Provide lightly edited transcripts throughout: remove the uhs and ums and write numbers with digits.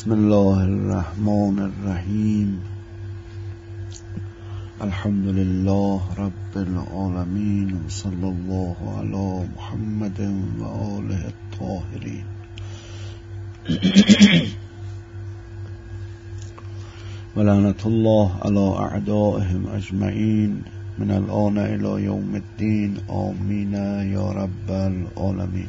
بسم الله الرحمن الرحیم. الحمد لله رب العالمین، صلی الله علی محمد و آله الطاهرین. و لعنت الله علی اعدائهم اجمعین من الآن الی یوم الدین. آمین یا رب العالمین.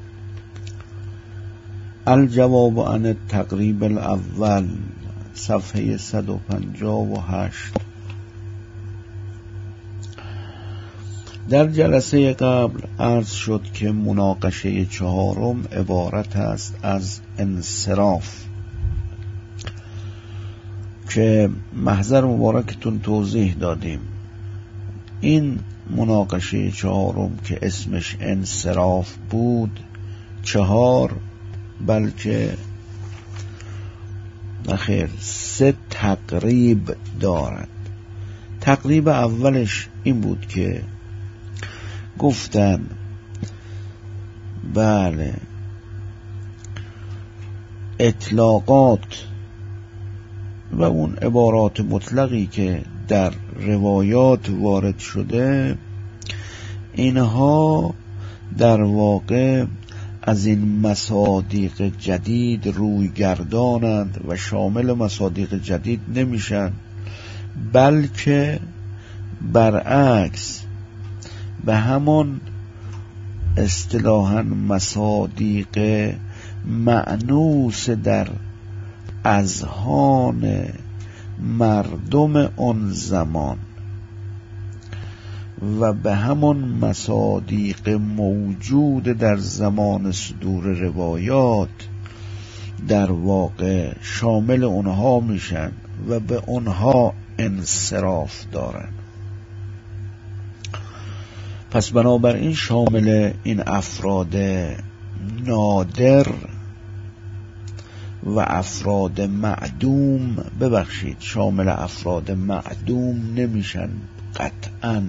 الجواب عن التقریب الاول، صفحه 158. در جلسه قبل عرض شد که مناقشه چهارم عبارت است از انصراف، که محضر مبارکتون توضیح دادیم. این مناقشه چهارم که اسمش انصراف بود، چهار بلکه نخیر 3 تقریب دارد. تقریب اولش این بود که گفتن بله اطلاقات و اون عبارات مطلقی که در روایات وارد شده، اینها در واقع از این مصادیق جدید روی گردانند و شامل مصادیق جدید نمیشن، بلکه برعکس به همان اصطلاحاً مصادیق مأنوس در اذهان مردم آن زمان و به همان مصادیق موجود در زمان صدور روایات در واقع شامل اونها میشن و به اونها انصراف دارن. پس بنابراین شامل این افراد نادر و افراد معدوم، شامل افراد معدوم نمیشن قطعاً.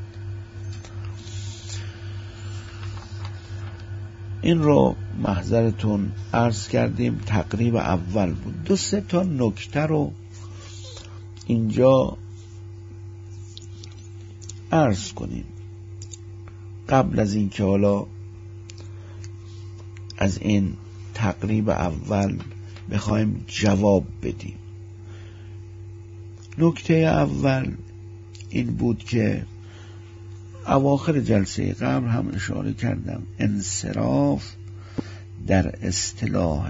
این رو محضرتون عرض کردیم. تقریب اول بود. 2-3 تا نکته رو اینجا عرض کنیم قبل از این که حالا از این تقریب اول بخوایم جواب بدیم. نکته اول این بود که اواخر جلسه قبل هم اشاره کردم، انصراف در اصطلاح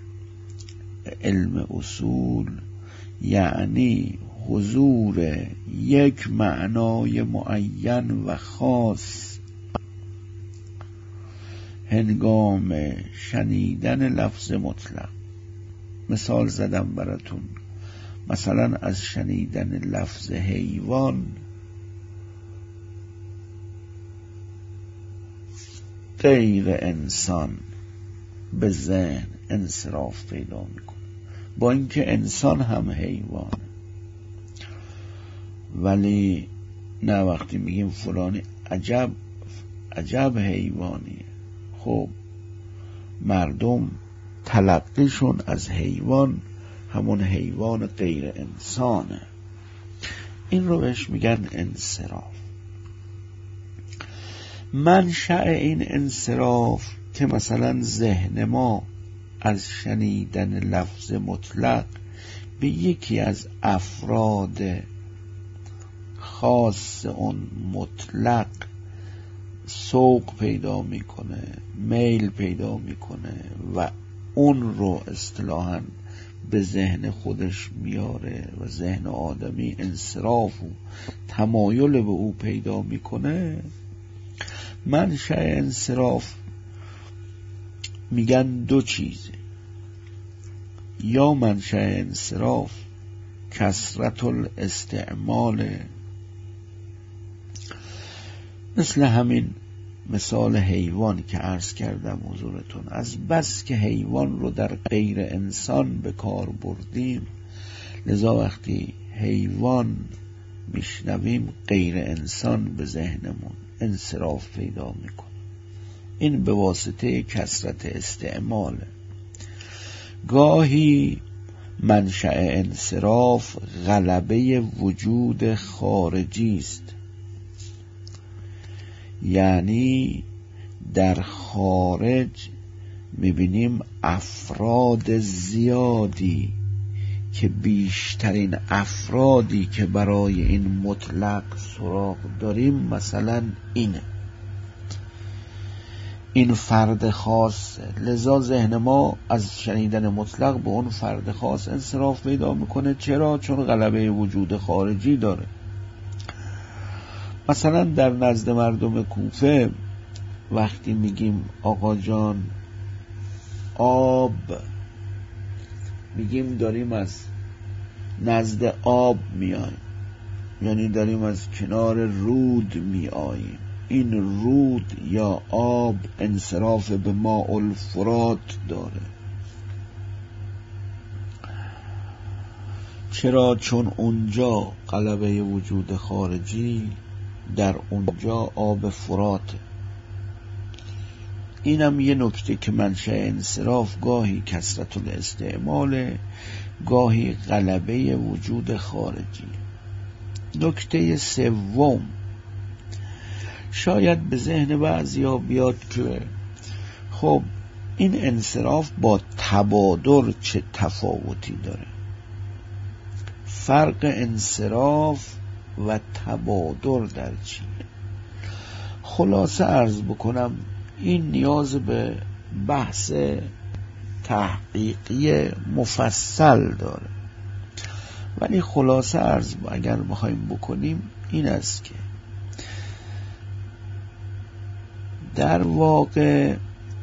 علم اصول یعنی حضور یک معنای معین و خاص هنگام شنیدن لفظ مطلق. مثال زدم براتون، مثلا از شنیدن لفظ حیوان غیر انسان به ذهن انصراف پیدا میکنه، با اینکه انسان هم حیوانه، ولی نه وقتی میگیم فلانی عجب حیوانیه، خب مردم تلقیشون از حیوان همون حیوان غیر انسانه. این رو بهش میگن انصراف. منشأ این انصراف که مثلا ذهن ما از شنیدن لفظ مطلق به یکی از افراد خاص اون مطلق سوق پیدا میکنه، میل پیدا میکنه و اون رو اصطلاحاً به ذهن خودش میاره و ذهن آدمی انصراف و تمایل به او پیدا میکنه. منشأ انصراف میگن 2 چیزه. یا منشأ انصراف کثرت الاستعمال، مثل همین مثال حیوان که عرض کردم حضورتون، از بس که حیوان رو در غیر انسان به کار بردیم، لذا وقتی حیوان میشنویم غیر انسان به ذهنمون انصراف پیدا میکنه. این به واسطه کثرت استعماله. گاهی منشأ انصراف غلبه وجود خارجی است، یعنی در خارج میبینیم افراد زیادی که بیشترین افرادی که برای این مطلق سراغ داریم مثلا این فرد خاص، لذا ذهن ما از شنیدن مطلق به اون فرد خاص انصراف پیدا میکنه. چرا؟ چون غلبه وجود خارجی داره. مثلا در نزد مردم کوفه وقتی میگیم آقا جان آب، میگیم داریم از نزد آب میاییم، یعنی داریم از کنار رود میاییم. این رود یا آب انصراف به ماء الفرات داره. چرا؟ چون اونجا غلبه وجود خارجی، در اونجا آب فراته. اینم یه نکته که منشأ انصراف گاهی کثرت الاستعمال، گاهی غلبه وجود خارجی. نکته سوم، شاید به ذهن بعضیا بیاد که خب این انصراف با تبادر چه تفاوتی داره؟ فرق انصراف و تبادر در چیه؟ خلاصه عرض بکنم این نیاز به بحث تحقیقی مفصل داره، ولی خلاصه عرض اگر بخوایم بکنیم این است که در واقع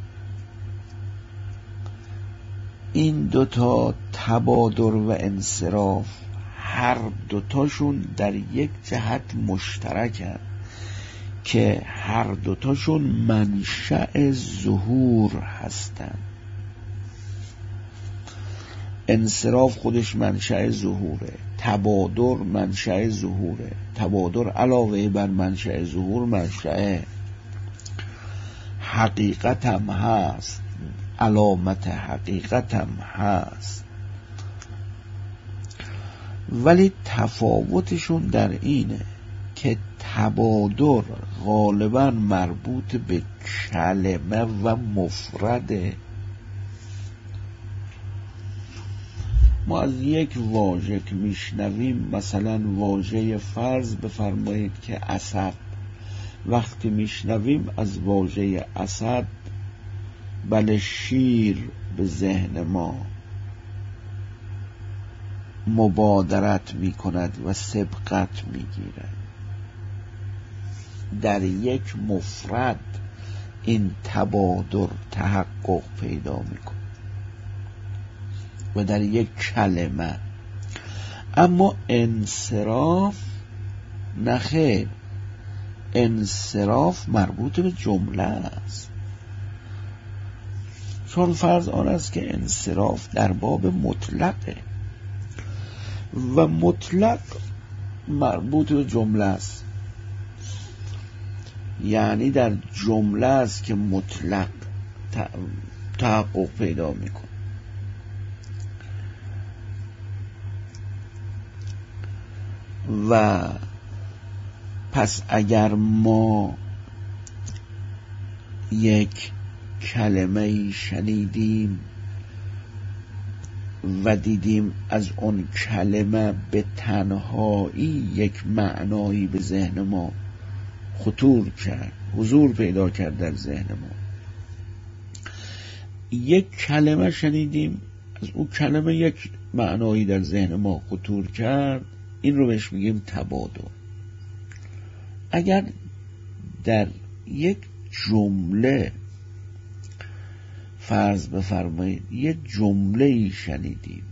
این دوتا تبادر و انصراف هر دوتاشون در یک جهت مشترکن که هر دوتاشون منشأ ظهور هستن. انصراف خودش منشأ ظهوره، تبادر منشأ ظهوره. تبادر علاوه بر منشأ ظهور منشأ حقیقت هم هست، علامت حقیقت هم هست، ولی تفاوتشون در اینه که تبادر غالبا مربوط به کلمه و مفرده. ما از یک واژه که میشنویم، مثلا واژه فرض بفرمایید که اسد، وقتی میشنویم از واژه اسد بله شیر به ذهن ما مبادرت میکند و سبقت میگیرد. در یک مفرد این تبادر تحقق پیدا میکند و در یک کلمه. اما انصراف نخیر، انصراف مربوط به جمله است، چون فرض آن است که انصراف در باب مطلقه و مطلق مربوط به جمله است، یعنی در جمله است که مطلق تحقق پیدا میکنه. و پس اگر ما یک کلمه شنیدیم و دیدیم از اون کلمه به تنهایی یک معنایی به ذهن ما خطور کرد، حضور پیدا کرد در ذهن ما، یک کلمه شنیدیم از اون کلمه یک معنایی در ذهن ما خطور کرد، این رو بهش میگیم تبادر. اگر در یک جمله فرض بفرمایید یک جمله ای شنیدیم،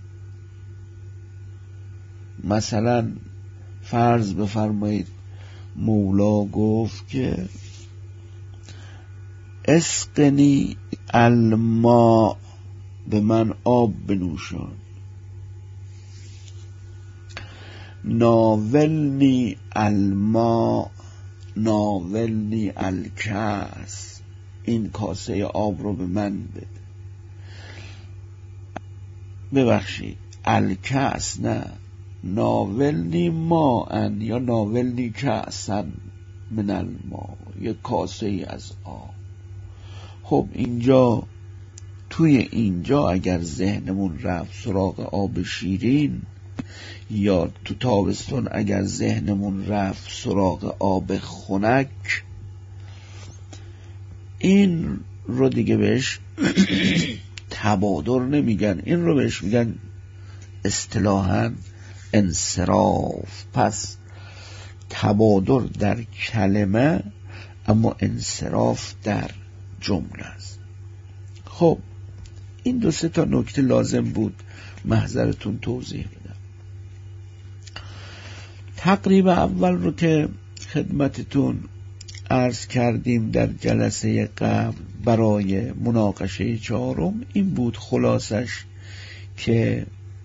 مثلا فرض بفرمایید مولا گفت که اسقنی الماء، به من آب بنوشان، ناولنی الماء ناولنی الکاس، این کاسه آب رو به من بده. ببخشید الکأس نه، ناولنی ماءن یا ناولنی کأسن من الماء، یک کاسه ای از آب. خب اینجا توی اینجا اگر ذهنمون رفت سراغ آب شیرین، یا تو تابستون اگر ذهنمون رفت سراغ آب خنک، این رو دیگه بهش تبادر نمیگن، این رو بهش میگن اصطلاحاً انصراف. پس تبادر در کلمه اما انصراف در جمله است. خب این 2-3 تا نکته لازم بود محضرتون توضیح بدم. تقریب اول رو که خدمتتون عرض کردیم در جلسه قبل برای مناقشه 4، این بود خلاصش که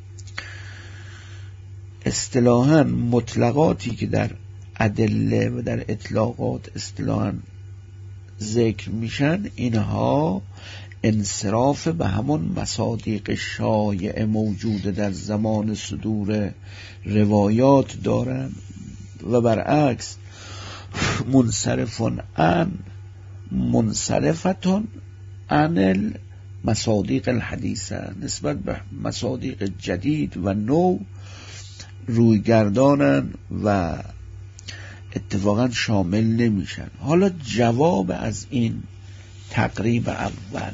اصطلاحاً مطلقاتی که در ادله و در اطلاقات اصطلاحاً ذکر میشن، اینها انصراف به همون مصادیق شایع موجوده در زمان صدور روایات دارن و برعکس منصرفون عن منصرفتون عن مصادیق الحدیثه، نسبت به مصادیق جدید و نو روی گردانن و اتفاقا شامل نمیشن. حالا جواب از این تقریب اول،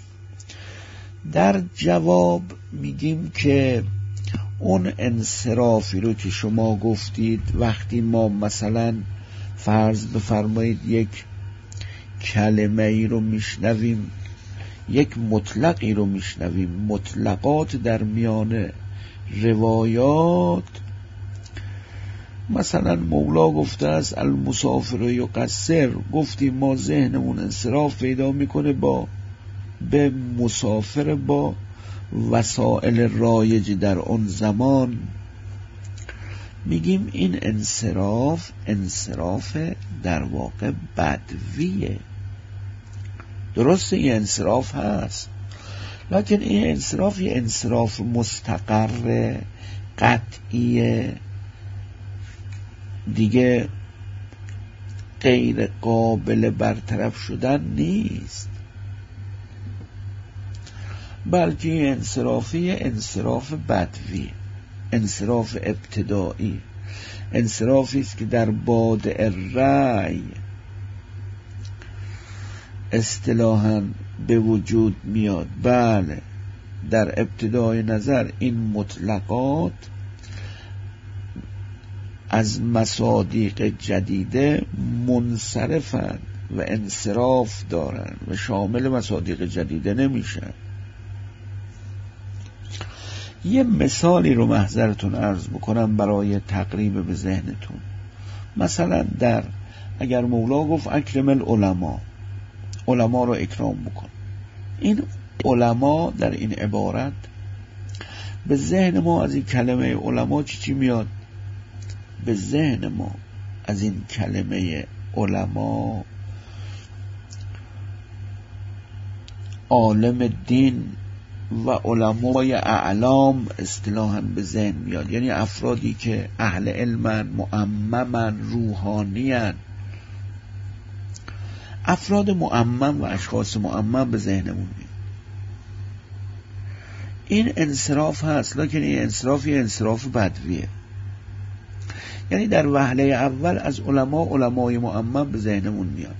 در جواب میگیم که اون انصرافی رو که شما گفتید، وقتی ما مثلا فرض بفرمایید یک کلمه ای رو میشنویم، یک مطلقی رو میشنویم، مطلقات در میان روایات، مثلا مولا گفته است المسافر یقصر، گفتیم ما ذهنمون انصراف پیدا میکنه به مسافر با وسائل رایج در اون زمان، میگیم این انصراف در واقع بدویه. درسته این انصراف هست، لکن این انصراف یه انصراف مستقر قطعیه دیگه، غیر قابل برطرف شدن نیست، بلکه این انصرافی انصراف بدوی، انصراف ابتدایی، انصرافی است که در بادئ رأی اصطلاحاً به وجود میاد. بله، در ابتدای نظر این مطلقات از مصادیق جدیده منصرفن و انصراف دارن و شامل مصادیق جدیده نمیشن. یه مثالی رو محضرتون عرض بکنم برای تقریب به ذهنتون. مثلا اگر مولا گفت اکرم العلماء، علما رو اکرام بکن، این علما در این عبارت به ذهن ما از این کلمه علما چی میاد؟ به ذهن ما از این کلمه علما عالم دین و علمای اعلام اصطلاحاً به ذهن میاد، یعنی افرادی که اهل علمن، معممن، روحانیان، افراد معمم و اشخاص معمم به ذهنمون میاد. این انصراف هست، لکن این انصراف بدویه، یعنی در وهله اول از علمای معمم به ذهنمون میاد،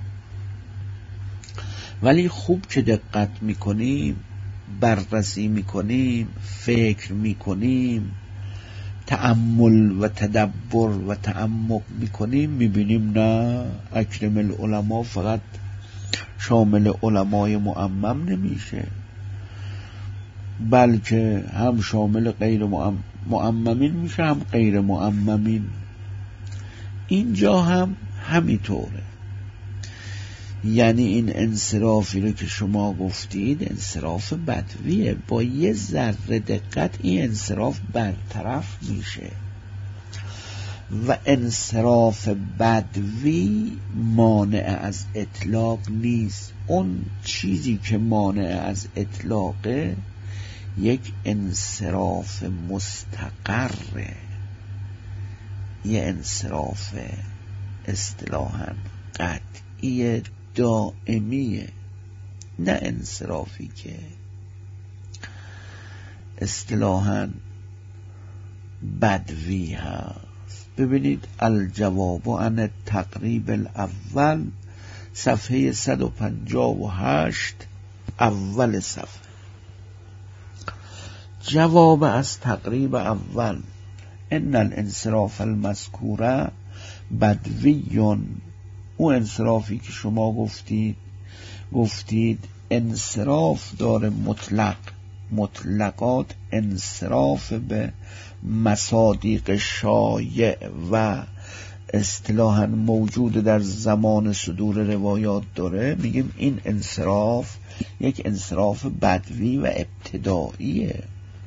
ولی خوب که دقت میکنیم، بررسی میکنیم، فکر میکنیم، تأمل و تدبر و تعمق میکنیم، میبینیم نه، اکرم العلماء فقط شامل علمای معمم نمیشه، بلکه هم شامل غیر معممین میشه، هم غیر معممین. اینجا هم همینطوره، یعنی این انصرافی رو که شما گفتید انصراف بدویه، با یه ذره دقت این انصراف برطرف میشه و انصراف بدوی مانع از اطلاق نیست. اون چیزی که مانع از اطلاقه یک انصراف مستقره، یه انصراف اصطلاحاً قطعی دائمیه، نه انصرافی که اصطلاحاً بدوی هست. ببینید الجواب عن تقریب الاول صفحه 158 اول صفحه. جواب از تقریب اول: ان الانصراف المذکوره بدویون. او انصرافی که شما گفتید انصراف داره مطلقات انصراف به مصادیق شایع و اصطلاحاً موجود در زمان صدور روایات داره، میگیم این انصراف یک انصراف بدوی و ابتداییه.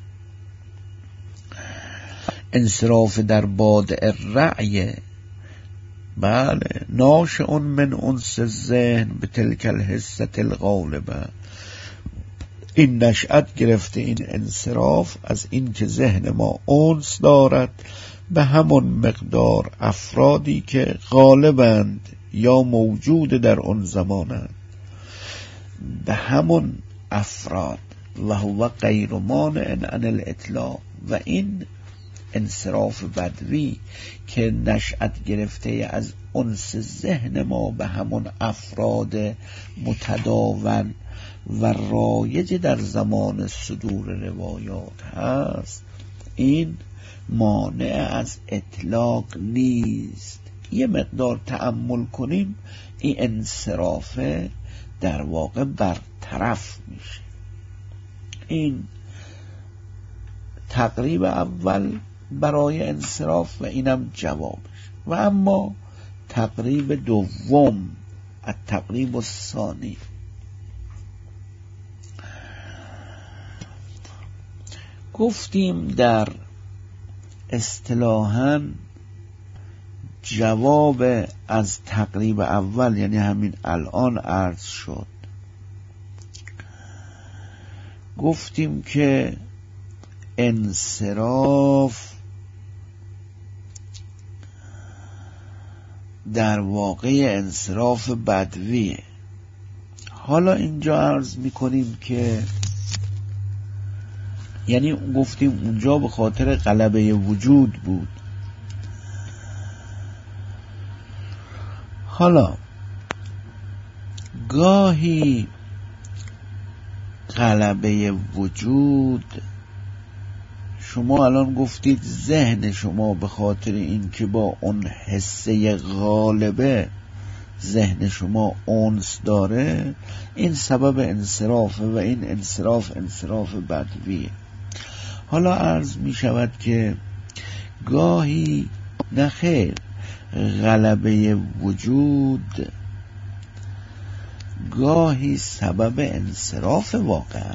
انصراف در بادئ رأی، بله، ناشئ من انس الذهن به تلک الحسة الغالبه. این نشأت گرفته این انصراف از این که ذهن ما انس دارد به همون مقدار افرادی که غالبند یا موجود در اون زمانند، به همون افراد. و هو غیر مانع عن الاطلاق. و این انصراف بدوی که نشأت گرفته از انس ذهن ما به همون افراد متداول و رایج در زمان صدور روایات هست، این مانع از اطلاق نیست. یه مقدار تأمل کنیم این انصراف در واقع برطرف میشه. این تقریب اول برای انصراف و اینم جوابش. و اما تقریب دوم، التقریب الثانی، گفتیم در اصطلاحاً جواب از تقریب اول، یعنی همین الان عرض شد، گفتیم که انصراف در واقع انصراف بدویه. حالا اینجا عرض میکنیم که یعنی گفتیم اونجا به خاطر غلبه وجود بود. حالا گاهی غلبه وجود، شما الان گفتید ذهن شما به خاطر اینکه با اون حسه غالبه ذهن شما انس داره، این سبب انصرافه و این انصراف بدویه. حالا عرض می شود که گاهی نخیر، غلبه وجود گاهی سبب انصراف واقعا.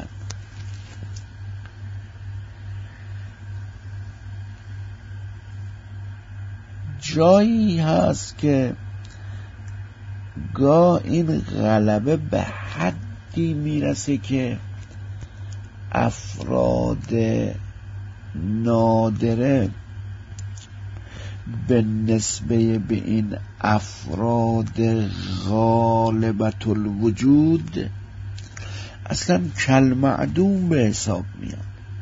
جایی هست که گاه این غلبه به حدی میرسه که افراد نادره به نسبه به این افراد غالبت الوجود اصلا کالمعدوم به حساب میاد.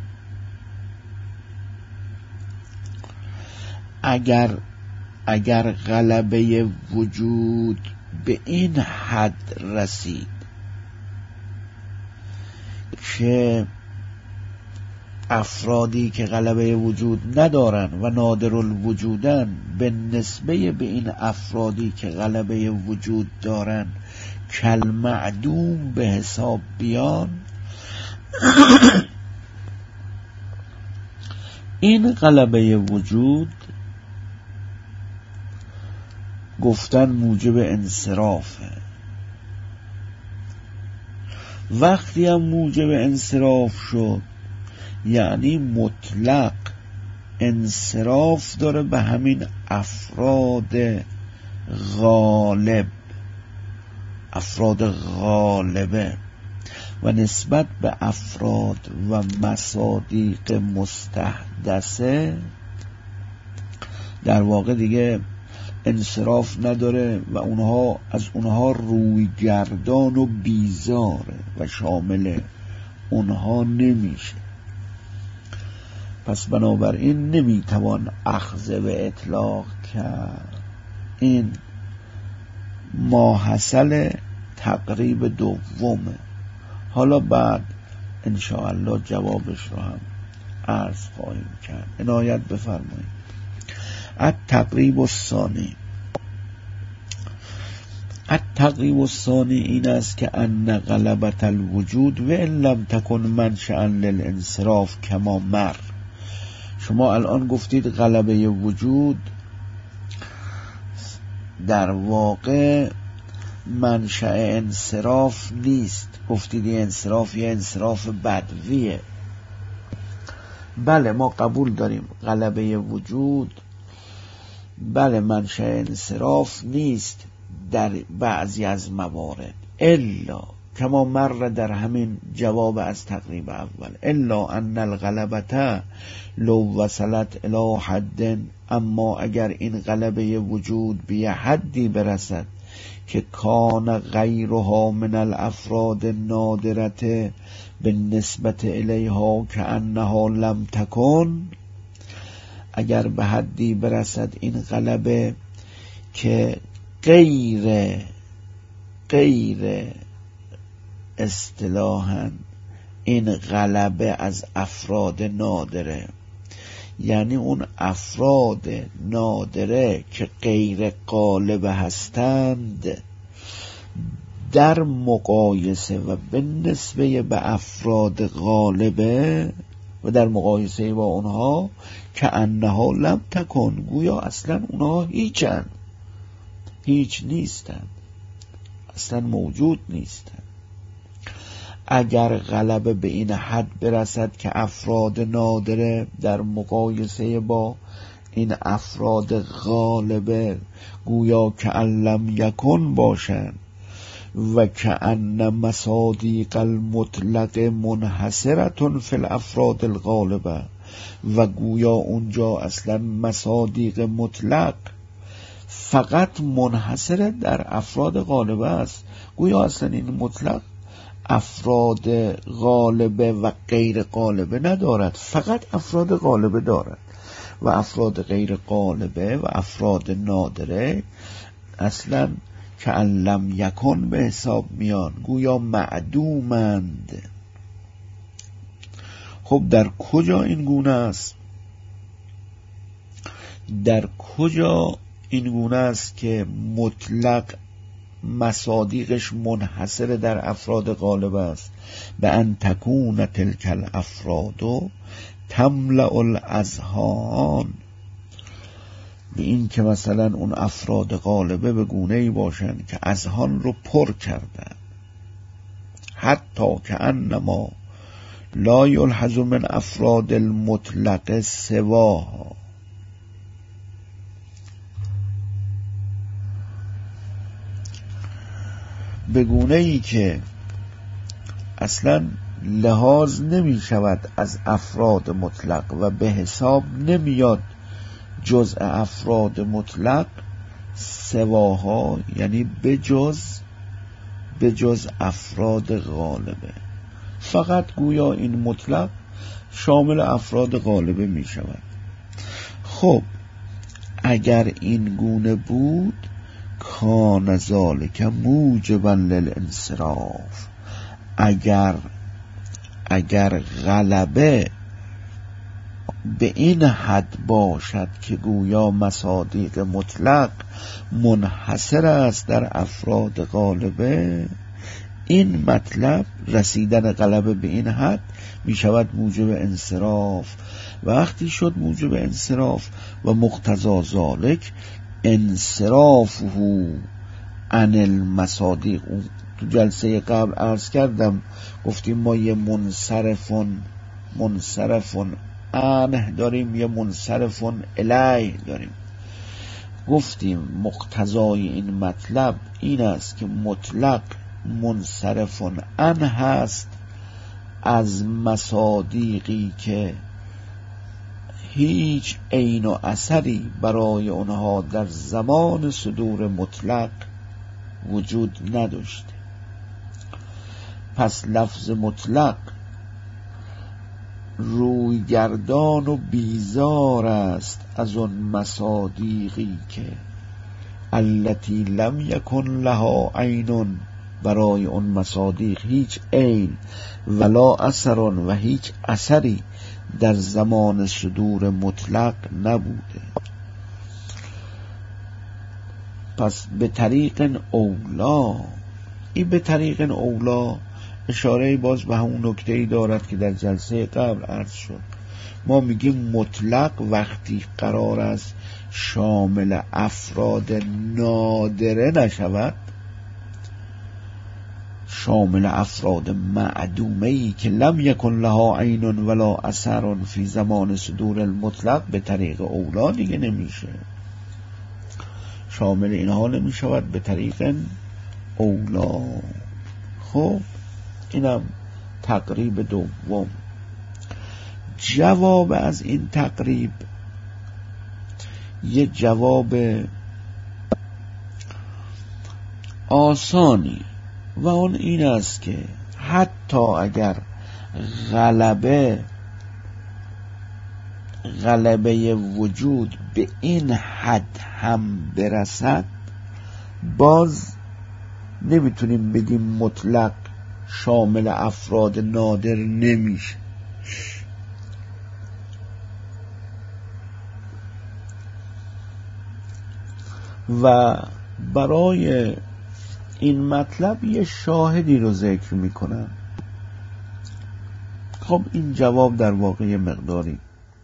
اگر غلبه وجود به این حد رسید که افرادی که غلبه وجود ندارن و نادر الوجودن به نسبه به این افرادی که غلبه وجود دارن کالمعدوم به حساب بیان، این غلبه وجود گفتن موجب انصرافه. وقتی هم موجب انصراف شد یعنی مطلق انصراف داره به همین افراد غالبه. و نسبت به افراد و مصادیق مستحدثه در واقع دیگه انصراف نداره و از اونها روی گردان و بیزاره و شامل اونها نمیشه. پس بنابراین نمیتوان اخذ به اطلاق کرد. این ماحصل تقریب دومه. حالا بعد انشاءالله جوابش رو هم عرض خواهیم کرد. عنایت بفرمایید. التقریب الثانی این است که ان غلبت الوجود و ان لم تکن منشأ للانصراف کما مر. شما الان گفتید غلبه وجود در واقع منشأ انصراف نیست. گفتید یه انصراف بدویه. بله ما قبول داریم غلبه وجود بله منشأ انصراف نیست در بعضی از موارد، الا کما مر در همین جواب از تقریب اول، الا ان الغلبه لو وصلت الی حد، اما اگر این غلبه وجود به حدی برسد که کان غیرها من الافراد النادرة بالنسبت الیها کانها لم تکن، اگر به حدی برسد این غلبه که غیر اصطلاحاً این غلبه از افراد نادره، یعنی اون افراد نادره که غیر غالب هستند در مقایسه و به نسبه به افراد غالبه و در مقایسه با اونها که انها لم تکن، گویا اصلا اونها هیچ نیستند، اصلا موجود نیستند. اگر غلبه به این حد برسد که افراد نادره در مقایسه با این افراد غالبه گویا که لم یکن باشند و که ان مصادیق المطلق منحصرتون فی الافراد الغالبه، و گویا اونجا اصلا مصادیق مطلق فقط منحصر در افراد غالبه است، گویا اصلا این مطلق افراد غالبه و غیر غالبه ندارد، فقط افراد غالبه دارد و افراد غیر غالبه و افراد نادره اصلا که لم یکن به حساب میان، گویا معدومند. خب در کجا این گونه است؟ در کجا این گونه است که مطلق مصادیقش منحصر در افراد غالب است؟ به ان تکون تلک الافراد تملأ الاذهان، به این که مثلا اون افراد غالبه به گونه‌ای باشند که اذهان رو پر کردن، حتی که انما لا یلحظ من افراد المطلق سواها، به گونه‌ای که اصلا لحاظ نمی شود از افراد مطلق و به حساب نمیاد جزء افراد مطلق سواها، یعنی به جز افراد غالبه، فقط گویا این مطلق شامل افراد غالبه می شود. خب اگر این گونه بود کان ذالک موجبا للانصراف، اگر غلبه به این حد باشد که گویا مصادیق مطلق منحصر است در افراد غالبه، این مطلب رسیدن غلبه به این حد می شود موجب انصراف. وقتی شد موجب انصراف و مقتضا ذالک انصرافه عن المصادیق، تو جلسه قبل عرض کردم گفتیم ما یه منصرفون عنه داریم، یه منصرفون الیه داریم. گفتیم مقتضای این مطلب این است که مطلق منصرفون عنه هست از مصادیقی که هیچ عین و اثری برای اونها در زمان صدور مطلق وجود نداشته. پس لفظ مطلق رویگردان و بیزار است از اون مصادیقی که التی لم یکن لها عین، برای اون مصادیق هیچ عین ولا اثر و هیچ اثری در زمان صدور مطلق نبوده. پس به طریق اولا، این به طریق اولا اشاره باز به همون نکته‌ای دارد که در جلسه قبل عرض شد. ما میگیم مطلق وقتی قرار است شامل افراد نادره نشود، شامل افراد معدومه‌ای که لم یکن لها عین ولا اثر فی زمان صدور المطلق، به طریق اولا دیگه نمیشه، شامل اینها نمیشود به طریق اولا. خب اینم تقریب دوم. جواب از این تقریب یه جواب آسانی و اون این است که حتی اگر غلبه وجود به این حد هم برسد، باز نمیتونیم بگیم مطلق شامل افراد نادر نمیشه. و برای این مطلب یه شاهدی رو ذکر میکنم. خب این جواب در واقع مقداری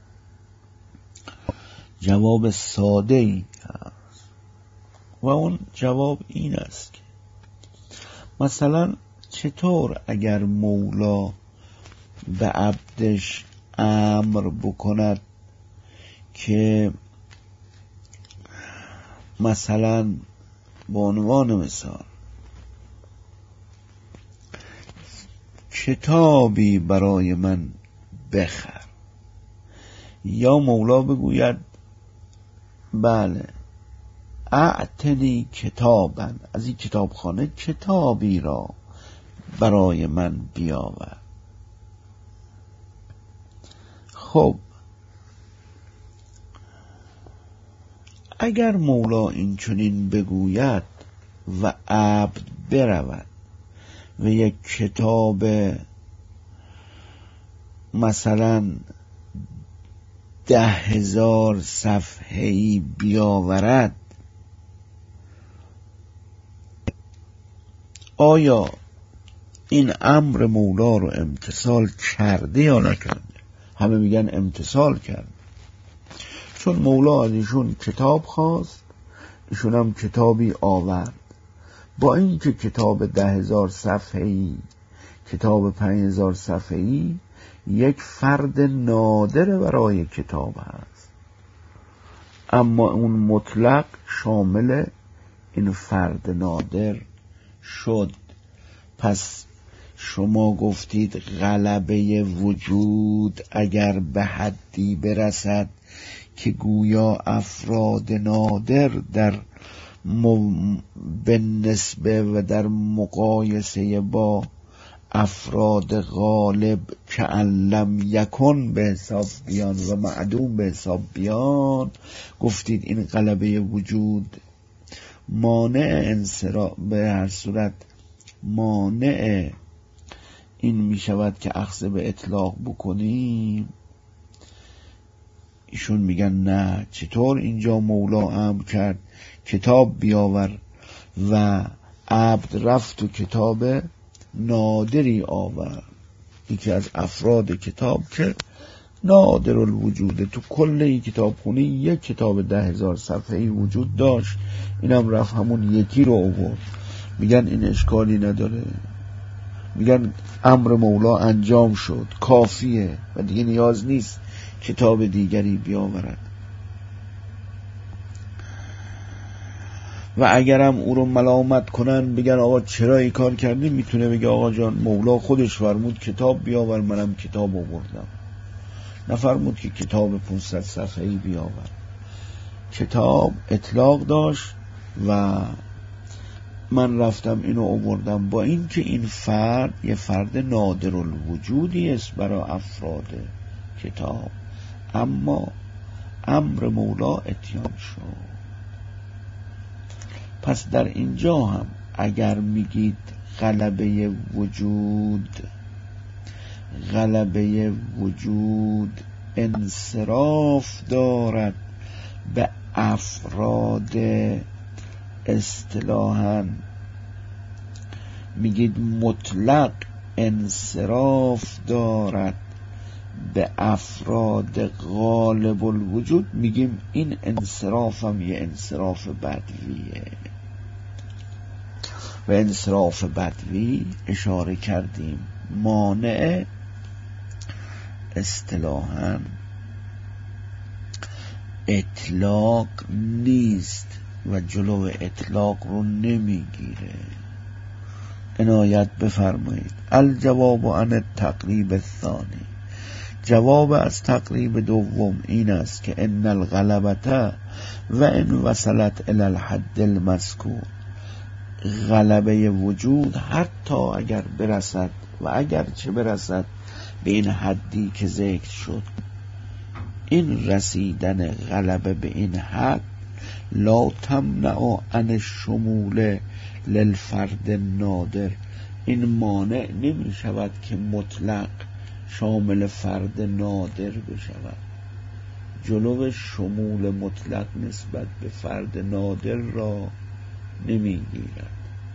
جواب ساده ای هست و اون جواب این است که مثلا چطور اگر مولا به عبدش امر بکند که مثلا به عنوان مثال کتابی برای من بخر، یا مولا بگوید بله اعتنی کتابا، از این کتابخانه کتابی را برای من بیاور. خب اگر مولا این چنین بگوید و عبد برود و یک کتاب مثلا 10,000 صفحه‌ای بیاورد، آیا این امر مولا رو امتثال کرده یا نکرده؟ همه میگن امتثال کرد، چون مولا از ایشون کتاب خواست، ایشون هم کتابی آورد. با اینکه کتاب 10,000 صفحه‌ای، کتاب 5,000 صفحه‌ای یک فرد نادر برای کتاب هست، اما اون مطلق شامل این فرد نادر شد. پس شما گفتید غلبه وجود اگر به حدی برسد که گویا افراد نادر در به نسبه و در مقایسه با افراد غالب که لم یکن به حساب بیان و معدوم به حساب بیان، گفتید این غلبه وجود مانع انصراف، به هر صورت مانع این می شود که اخذ به اطلاق بکنیم. ایشون میگن نه، چطور اینجا مولا امر کرد کتاب بیاور و عبد رفت و کتاب نادری آورد، یکی از افراد کتاب که نادر الوجوده، تو کل این کتاب خونی یک کتاب 10,000 صفحه‌ای وجود داشت، اینم رفت همون یکی رو آورد. میگن این اشکالی نداره، میگن امر مولا انجام شد، کافیه و دیگه نیاز نیست کتاب دیگری بیاورد. و اگرم او رو ملامت کنن بگن آقا چرا این کار کردی، میتونه بگه آقا جان مولا خودش فرمود کتاب بیاور، منم کتاب آوردم، نفرمود که کتاب 500 صفحه‌ای بیاور. کتاب اطلاق داشت و من رفتم اینو آوردم، با اینکه این فرد یه فرد نادر الوجودی است برای افراد کتاب، اما امر مولا اتیان شد. پس در اینجا هم اگر میگید غلبه وجود انصراف دارد به افراد، اصطلاحاً میگید مطلق انصراف دارد به افراد غالب الوجود، میگیم این انصراف هم یه انصراف بدویه. و انصراف بدوی اشاره کردیم مانع اصطلاحاً اطلاق نیست و جلو اطلاق رو نمیگیره. عنایت بفرمایید. الجواب عن التقریب الثانی، جواب از تقریب دوم این است که ان الغلبة و ان وصلت الی الحد المذکور، غلبه وجود حتی اگر برسد و اگر چه برسد به این حدی که ذکر شد، این رسیدن غلبه به این حد لا تمنع عن الشمول للفرد نادر، این مانع نمی شود که مطلق شامل فرد نادر بشود. جلو شمول مطلق نسبت به فرد نادر را نمی گیرد.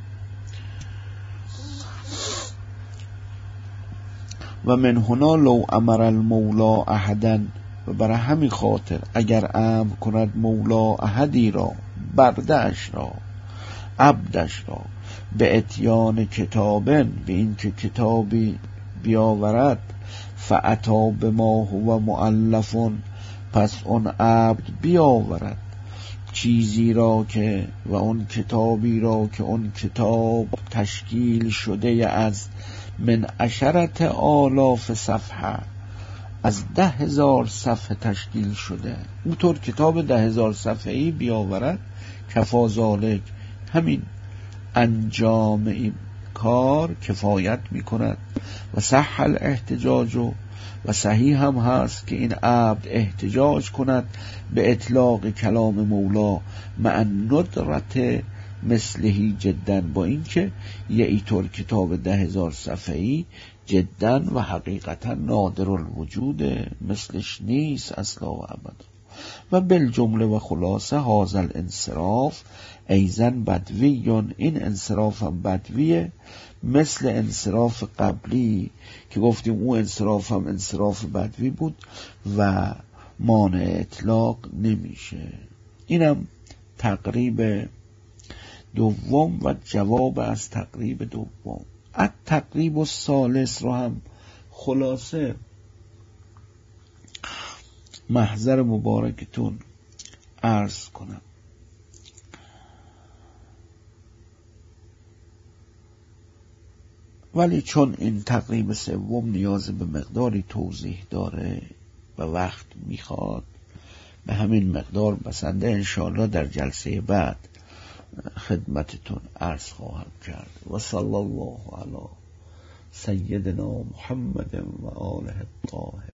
و من هنا لو امر المولا احدا، و برای همین خاطر اگر امر کند مولا احدی را، برده‌اش را، عبدش را، به اتیان کتابن، به این که کتابی بیاورد، فاتی بما هو مؤلف، پس اون عبد بیاورد چیزی را که و اون کتابی را که اون کتاب تشکیل شده از من 10,000 صفحه، از 10,000 صفحه تشکیل شده، اونطور کتاب 10,000 صفحه‌ای بیاورد، کفا ذالک، همین انجام این کار کفایت میکند. و صح الاحتجاج، و صحیح هم هست که این عبد احتجاج کند به اطلاق کلام مولا مع ندرت مثلهی جدا، با اینکه یه اینطور کتاب 10,000 صفحه‌ای جدا و حقیقتا نادر الوجود، مثلش نیست اصلا و ابدا. و بالجمله و خلاصه هذا الانصراف ایضا بدویون، این انصراف هم بدویه، مثل انصراف قبلی که گفتیم اون انصراف هم انصراف بدوی بود و مانع اطلاق نمیشه. اینم تقریب دوم و جواب از تقریب دوم. التقریب الثالث رو هم خلاصه محضر مبارکتون عرض کنم. ولی چون این تقریب سوم نیاز به مقداری توضیح داره و وقت میخواد، به همین مقدار بسنده انشاءالله در جلسه بعد خدمتتون عرض خواهم کرد. و صلی الله علی سیدنا محمد و آله الطاهرین.